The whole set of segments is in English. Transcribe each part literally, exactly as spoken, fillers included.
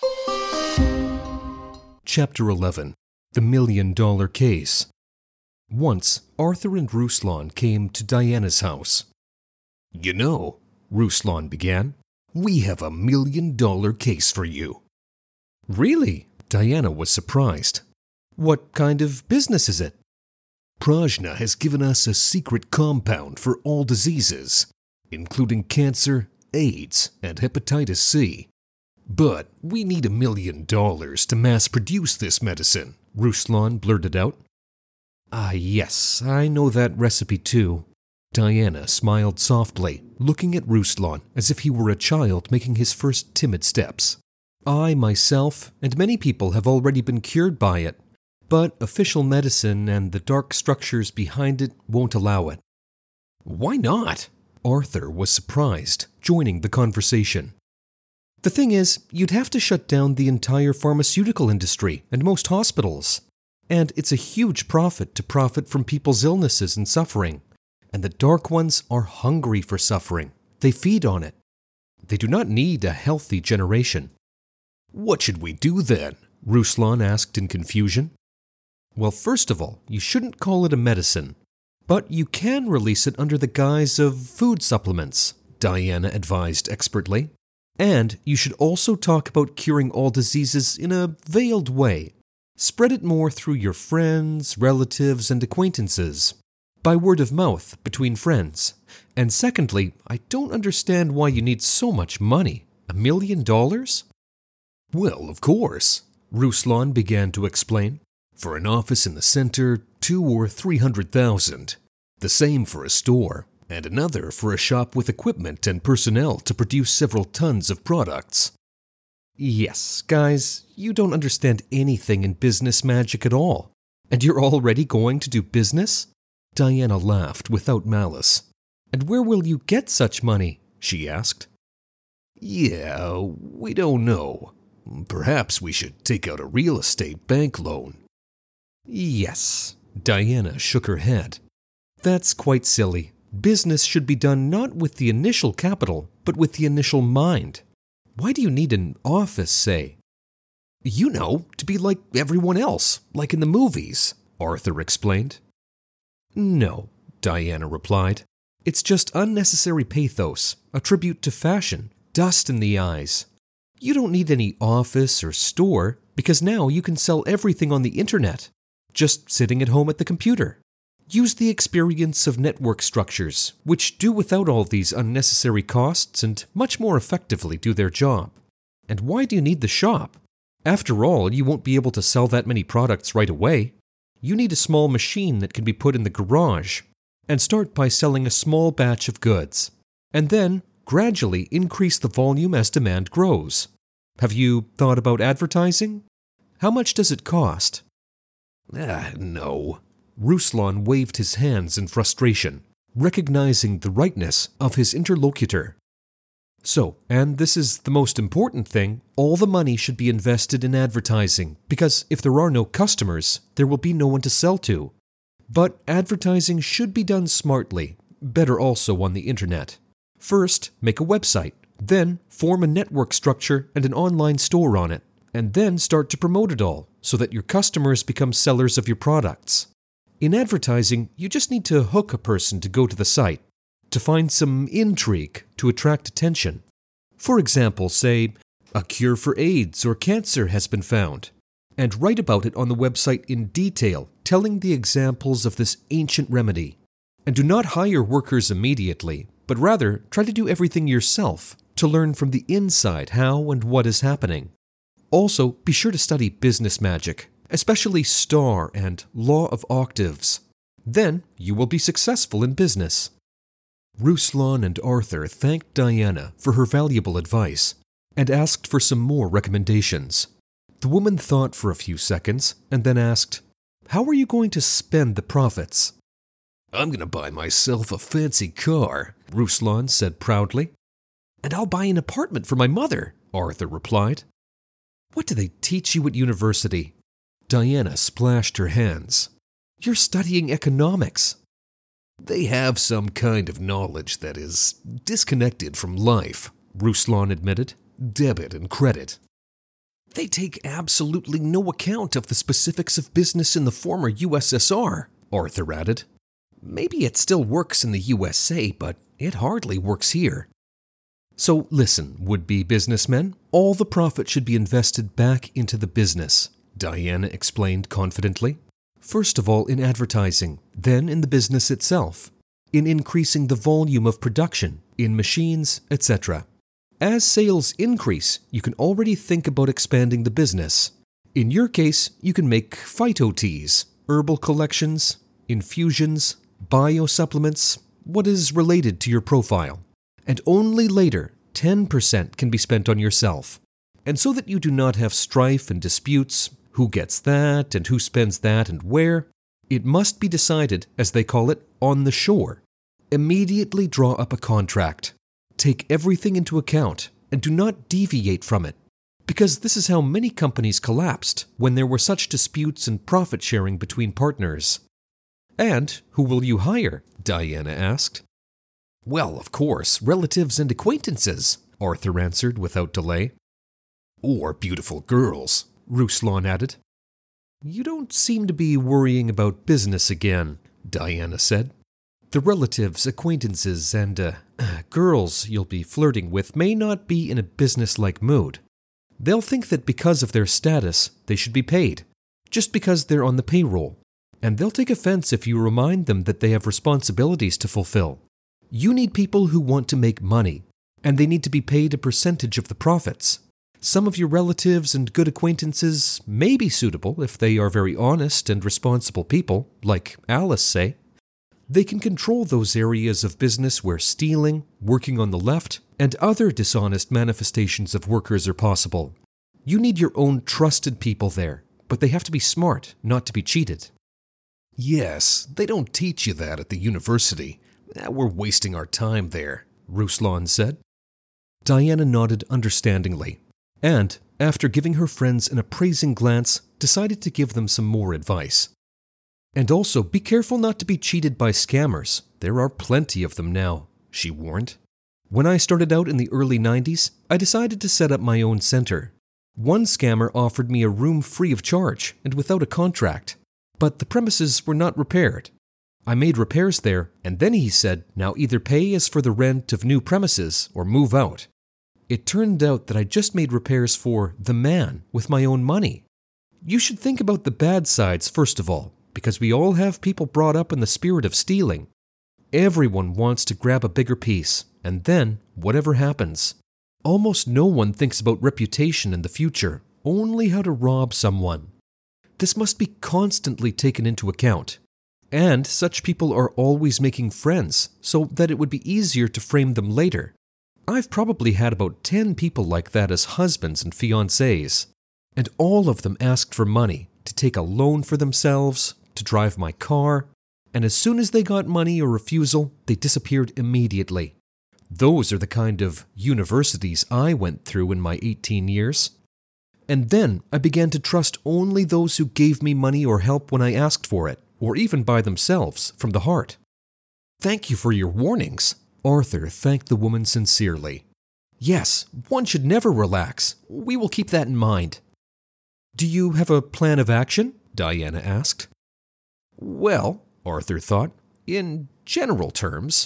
Chapter eleven. The Million Dollar Case. Once, Arthur and Ruslan came to Diana's house. "You know," Ruslan began, "we have a million dollar case for you." "Really?" Diana was surprised. "What kind of business is it?" "Prajna has given us a secret compound for all diseases, including cancer, AIDS, and hepatitis C. But we need a million dollars to mass produce this medicine," Ruslan blurted out. "Ah, yes, I know that recipe too." Diana smiled softly, looking at Ruslan as if he were a child making his first timid steps. "I, myself, and many people have already been cured by it, but official medicine and the dark structures behind it won't allow it." "Why not?" Arthur was surprised, joining the conversation. "The thing is, you'd have to shut down the entire pharmaceutical industry and most hospitals. And it's a huge profit to profit from people's illnesses and suffering. And the Dark Ones are hungry for suffering. They feed on it. They do not need a healthy generation." "What should we do then?" Ruslan asked in confusion. "Well, first of all, you shouldn't call it a medicine. But you can release it under the guise of food supplements," Diana advised expertly. "And you should also talk about curing all diseases in a veiled way. Spread it more through your friends, relatives, and acquaintances, by word of mouth between friends. And secondly, I don't understand why you need so much money. A million dollars?" "Well, of course," Ruslan began to explain. "For an office in the center, two or three hundred thousand. The same for a store, and another for a shop with equipment and personnel to produce several tons of products." "Yes, guys, you don't understand anything in business magic at all. And you're already going to do business?" Diana laughed without malice. "And where will you get such money?" she asked. "Yeah, we don't know. Perhaps we should take out a real estate bank loan." "Yes," Diana shook her head. "That's quite silly. Business should be done not with the initial capital, but with the initial mind. Why do you need an office, say?" "You know, to be like everyone else, like in the movies," Arthur explained. "No," Diana replied. "It's just unnecessary pathos, a tribute to fashion, dust in the eyes. You don't need any office or store, because now you can sell everything on the internet, just sitting at home at the computer. Use the experience of network structures, which do without all these unnecessary costs and much more effectively do their job. And why do you need the shop? After all, you won't be able to sell that many products right away. You need a small machine that can be put in the garage, and start by selling a small batch of goods, and then gradually increase the volume as demand grows. Have you thought about advertising? How much does it cost?" "Ah, no." Ruslan waved his hands in frustration, recognizing the rightness of his interlocutor. "So, and this is the most important thing, all the money should be invested in advertising, because if there are no customers, there will be no one to sell to. But advertising should be done smartly, better also on the internet. First, make a website, then form a network structure and an online store on it, and then start to promote it all, so that your customers become sellers of your products. In advertising, you just need to hook a person to go to the site, to find some intrigue to attract attention. For example, say, a cure for AIDS or cancer has been found, and write about it on the website in detail, telling the examples of this ancient remedy. And do not hire workers immediately, but rather try to do everything yourself to learn from the inside how and what is happening. Also, be sure to study business magic, especially star and law of octaves. Then you will be successful in business." Ruslan and Arthur thanked Diana for her valuable advice and asked for some more recommendations. The woman thought for a few seconds and then asked, "How are you going to spend the profits?" "I'm going to buy myself a fancy car," Ruslan said proudly. "And I'll buy an apartment for my mother," Arthur replied. "What do they teach you at university?" Diana splashed her hands. "You're studying economics." "They have some kind of knowledge that is disconnected from life," Ruslan admitted. "Debit and credit." They take absolutely no account of the specifics of business in the former U S S R, Arthur added. Maybe it still works in the U S A, but it hardly works here. So listen, would-be businessmen, all the profit should be invested back into the business, Diana explained confidently. First of all in advertising, then in the business itself, in increasing the volume of production, in machines, et cetera. As sales increase, you can already think about expanding the business. In your case, you can make phyto teas, herbal collections, infusions, biosupplements, what is related to your profile. And only later, ten percent can be spent on yourself. And so that you do not have strife and disputes, who gets that and who spends that and where, it must be decided, as they call it, on the shore. Immediately draw up a contract. Take everything into account and do not deviate from it. Because this is how many companies collapsed when there were such disputes and profit sharing between partners. And who will you hire? Diana asked. Well, of course, relatives and acquaintances, Arthur answered without delay. Or beautiful girls, Ruslan added. You don't seem to be worrying about business again, Diana said. The relatives, acquaintances, and uh, girls you'll be flirting with may not be in a business-like mood. They'll think that because of their status, they should be paid, just because they're on the payroll. And they'll take offense if you remind them that they have responsibilities to fulfill. You need people who want to make money, and they need to be paid a percentage of the profits. Some of your relatives and good acquaintances may be suitable if they are very honest and responsible people, like Alice, say. They can control those areas of business where stealing, working on the left, and other dishonest manifestations of workers are possible. You need your own trusted people there, but they have to be smart, not to be cheated. Yes, they don't teach you that at the university. We're wasting our time there, Ruslan said. Diana nodded understandingly, and, after giving her friends an appraising glance, decided to give them some more advice. And also, be careful not to be cheated by scammers. There are plenty of them now, she warned. When I started out in the early nineties, I decided to set up my own center. One scammer offered me a room free of charge and without a contract, but the premises were not repaired. I made repairs there, and then he said, now either pay as for the rent of new premises or move out. It turned out that I just made repairs for the man with my own money. You should think about the bad sides first of all, because we all have people brought up in the spirit of stealing. Everyone wants to grab a bigger piece, and then, whatever happens. Almost no one thinks about reputation in the future, only how to rob someone. This must be constantly taken into account. And such people are always making friends, so that it would be easier to frame them later. I've probably had about ten people like that as husbands and fiancés, and all of them asked for money to take a loan for themselves, to drive my car, and as soon as they got money or refusal, they disappeared immediately. Those are the kind of universities I went through in my eighteen years. And then I began to trust only those who gave me money or help when I asked for it, or even by themselves, from the heart. Thank you for your warnings. Arthur thanked the woman sincerely. Yes, one should never relax. We will keep that in mind. Do you have a plan of action? Diana asked. Well, Arthur thought, in general terms.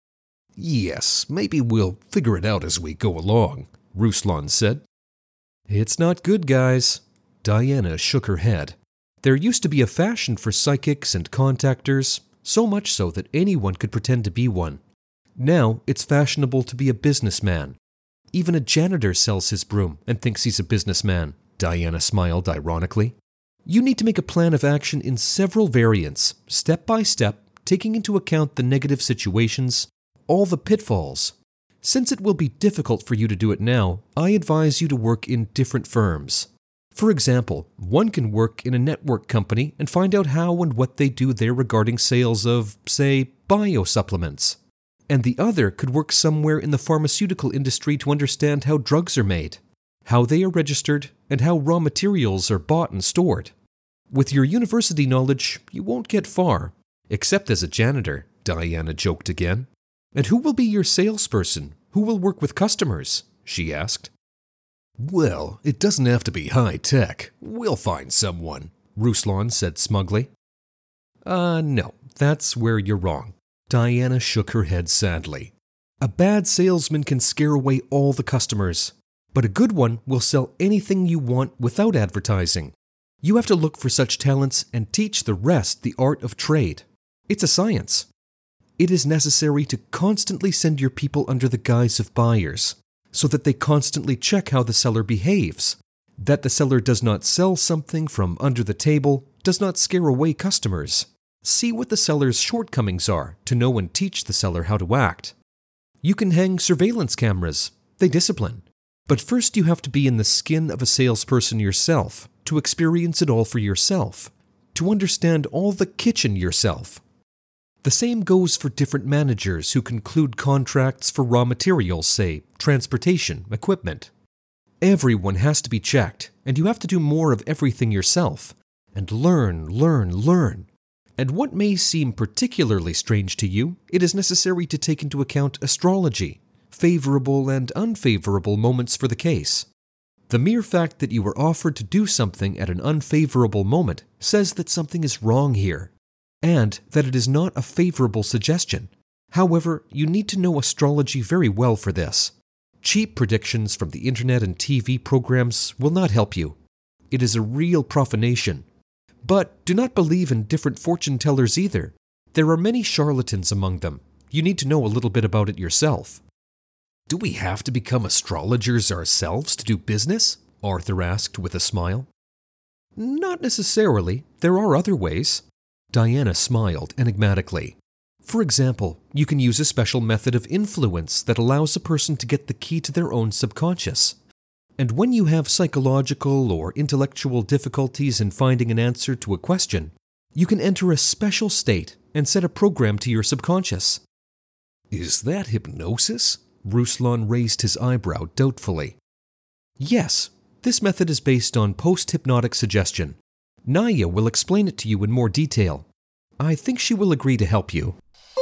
Yes, maybe we'll figure it out as we go along, Ruslan said. It's not good, guys. Diana shook her head. There used to be a fashion for psychics and contactors, so much so that anyone could pretend to be one. Now it's fashionable to be a businessman. Even a janitor sells his broom and thinks he's a businessman, Diana smiled ironically. You need to make a plan of action in several variants, step by step, taking into account the negative situations, all the pitfalls. Since it will be difficult for you to do it now, I advise you to work in different firms. For example, one can work in a network company and find out how and what they do there regarding sales of, say, biosupplements. And the other could work somewhere in the pharmaceutical industry to understand how drugs are made, how they are registered, and how raw materials are bought and stored. With your university knowledge, you won't get far, except as a janitor, Diana joked again. And who will be your salesperson? Who will work with customers? She asked. Well, it doesn't have to be high-tech. We'll find someone, Ruslan said smugly. Uh, no, that's where you're wrong. Diana shook her head sadly. A bad salesman can scare away all the customers, but a good one will sell anything you want without advertising. You have to look for such talents and teach the rest the art of trade. It's a science. It is necessary to constantly send your people under the guise of buyers, so that they constantly check how the seller behaves. That the seller does not sell something from under the table does not scare away customers. See what the seller's shortcomings are to know and teach the seller how to act. You can hang surveillance cameras. They discipline. But first you have to be in the skin of a salesperson yourself, to experience it all for yourself, to understand all the kitchen yourself. The same goes for different managers who conclude contracts for raw materials, say, transportation, equipment. Everyone has to be checked, and you have to do more of everything yourself, and learn, learn, learn. And what may seem particularly strange to you, it is necessary to take into account astrology, favorable and unfavorable moments for the case. The mere fact that you were offered to do something at an unfavorable moment says that something is wrong here, and that it is not a favorable suggestion. However, you need to know astrology very well for this. Cheap predictions from the internet and T V programs will not help you. It is a real profanation. But do not believe in different fortune tellers either. There are many charlatans among them. You need to know a little bit about it yourself. Do we have to become astrologers ourselves to do business? Arthur asked with a smile. Not necessarily. There are other ways. Diana smiled enigmatically. For example, you can use a special method of influence that allows a person to get the key to their own subconscious. And when you have psychological or intellectual difficulties in finding an answer to a question, you can enter a special state and set a program to your subconscious. Is that hypnosis? Ruslan raised his eyebrow doubtfully. Yes, this method is based on post-hypnotic suggestion. Naya will explain it to you in more detail. I think she will agree to help you.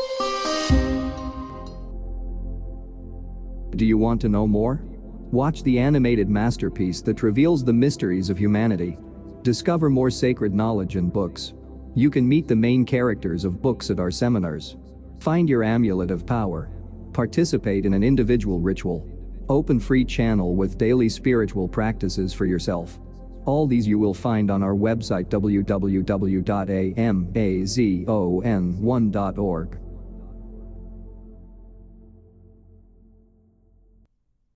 Do you want to know more? Watch the animated masterpiece that reveals the mysteries of humanity. Discover more sacred knowledge in books. You can meet the main characters of books at our seminars. Find your amulet of power. Participate in an individual ritual. Open free channel with daily spiritual practices for yourself. All these you will find on our website w w w dot amazon one dot org.